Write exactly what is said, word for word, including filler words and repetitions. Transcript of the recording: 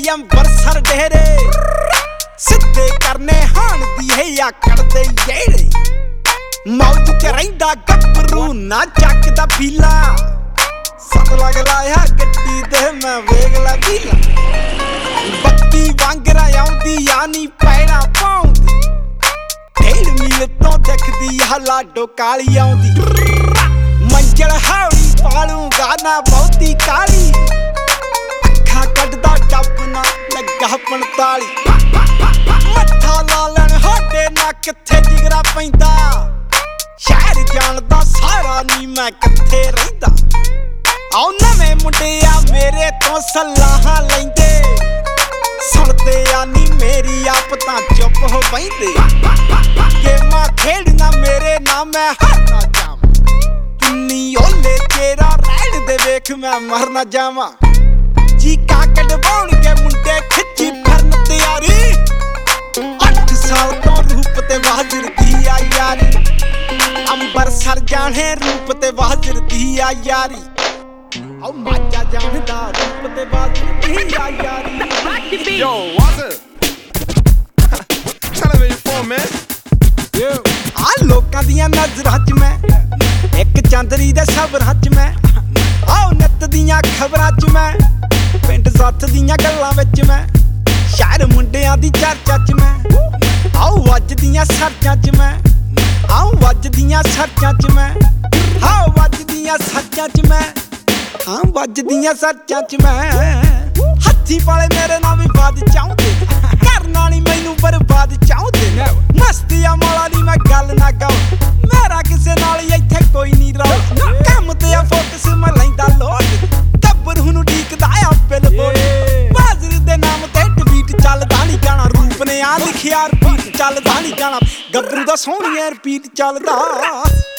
ਓਏ ਅੰਬਰਸਰ ਡੇਰੇ ਸਿੱਧੇ ਕਰਨੇ ਹਾਣ ਦੀ ਹੈ ਆਕੜ ਦੇ ਜਿਹੜੇ ਮੌਜ ਚ ਰਹਿੰਦਾ ਗੱਭਰੂ ਨਾ ਚੱਕਦਾ ਫੀਲਾ ਸੱਤ ਲੱਗ ਲਾਇਆ ਗੱਡੀ ਤੇ ਮੈਂ ਵੇਖ ਲਾ ਵੀਲਾ ਬੱਤੀ ਵਾਂਗਰਾ ਆਉਂਦੀ ਆ ਨੀ ਪੈਣਾ ਪਾਉਂਦੀ ਢੇੜ ਮੀਲ ਤੋਂ ਦੇਖਦੀ ਆ ਲਾਡੋ ਕਾਲੀ ਆਉਂਦੀ ਮੰਜਲ ਹੌਲੀ ਪਾਲੂਗਾ ਨਾ ਬਹੁਤੀ ਕਾਲੀ ਅੱਖਾਂ ਕੱਢਦਾ ਟੱਪ ਨਾ ਲੱਗਾ ਪੰਤਾਲੀ ਮੱਥਾ ਲਾ ਲੈਣ ਹਾਡੇ ਨਾ ਕਿੱਥੇ ਜਿਗਰਾ ਪੈਂਦਾ ਸ਼ਹਿਰ ਜਾਣਦਾ ਸਾਰਾ ਨੀ ਮੈਂ ਕਿੱਥੇ ਰਹਿੰਦਾ ਆਉ ਨਵੇਂ ਮੁੰਡੇ ਆ ਮੇਰੇ ਤੋਂ ਸਲਾਹਾਂ ਲੈਂਦੇ ਸੁਣਦੇ ਆ ਨੀ ਮੇਰੀ ਆਪ ਤਾਂ ਚੁੱਪ ਹੋ ਬੈਂਦੇ ਗੇਮਾਂ ਖੇਡਣਾ ਮੇਰੇ ਨਾਲ ਮੈਂ ਹਾਰਨਾ ਜਾਵਾਂ ਕਿੰਨੀ ਓਲੇ ਤੇਰਾ ਰਹਿਣ ਦੇ ਵੇਖ ਮੈਂ ਮਰ ਨਾ ਜਾਵਾਂ ਚੀਕਾਂ ਕਢਵਾਉਣਗੇ ਮੁੰਡੇ ਖਿੱਚੀ ਫਿਰਨ ਤਿਆਰੀ ਅੱਠ ਸਾਲ ਤੋਂ ਰੂਪ ਤੇ ਬਹਾਦਰ ਦੀ ਆ ਯਾਰੀ ਅੰਬਰਸਰ ਜਾਣੇ ਰੂਪ ਤੇ ਬਹਾਦਰ ਦੀ ਆ ਯਾਰੀ ਆਉ ਮਾਝਾ ਜਾਣਦਾ ਰੂਪ ਤੇ ਬਹਾਦਰ ਦੀ ਆ ਯਾਰੀ Yo, what's it? Tell him where you from, man. Yeah. ਆ ਲੋਕਾਂ ਦੀਆਂ ਨਜ਼ਰਾਂ 'ਚ ਮੈਂ ਇੱਕ ਚੰਦਰੀ ਦੇ ਸਬਰਾਂ 'ਚ ਮੈਂ ਆਉ ਨਿੱਤ ਦੀਆਂ ਖਬਰਾਂ 'ਚ ਮੈਂ ਪਿੰਡ ਸੱਥ ਦੀਆਂ ਗੱਲਾਂ ਵਿੱਚ ਮੈਂ ਸ਼ਹਿਰ ਮੁੰਡਿਆਂ ਦੀ ਚਰਚਾ 'ਚ ਮੈਂ ਆਉ ਵੱਜਦੀਆਂ ਸਰਜਾਂ 'ਚ ਮੈਂ ਆਉ ਵੱਜਦੀਆਂ ਸਰਜਾਂ 'ਚ ਮੈਂ ਆਉ ਵੱਜਦੀਆਂ ਸਰਜਾਂ 'ਚ ਮੈਂ ਹਾਂ ਵੱਜਦੀਆਂ ਸਰਜਾਂ 'ਚ ਮੈਂ ਹੱਥੀ ਪਾਲੇ ਮੇਰੇ ਨਾਲ ਵੀ ਬਾਦ ਚਾਹੁੰਦੇ ਕਰਨ ਵਾਲੀ ਮੈਨੂੰ ਬਰਬਾਦ ਚਾਹੁੰਦੇ ਮਸਤੀਆਂ ਵਾਲਾ ਨੀ ਮੈਂ ਗੱਲ ਨਾ ਕਹਾਂ ਮੇਰਾ ਕਿਸੇ ਨਾਲ ਇੱਥੇ ਕੋਈ ਨਹੀਂ ਰਹਾ ਕੰਮ ਤੇ ਆ ਫੋਕਸ ਮੈਂ ਲੈਂਦਾ ਲੋਟ ਗੱਭਰੂ ਨੂੰ ਢੀਕਦਾ ਆ ਬਿਲਬੋਰਡ ਬਾਜ਼ਰ ਦੇ ਨਾਮ ਤੇ ਟਵੀਟ ਚੱਲਦਾ ਨਹੀਂ ਜਾਣਾ ਰੂਪ ਨੇ ਆ ਲਿਖਿਆ ਰਿਪੀਟ ਚੱਲਦਾ ਨਹੀਂ ਜਾਣਾ ਗੱਭਰੂ ਦਾ ਸੋਹਣੀਆਂ ਰਿਪੀਟ ਚੱਲਦਾ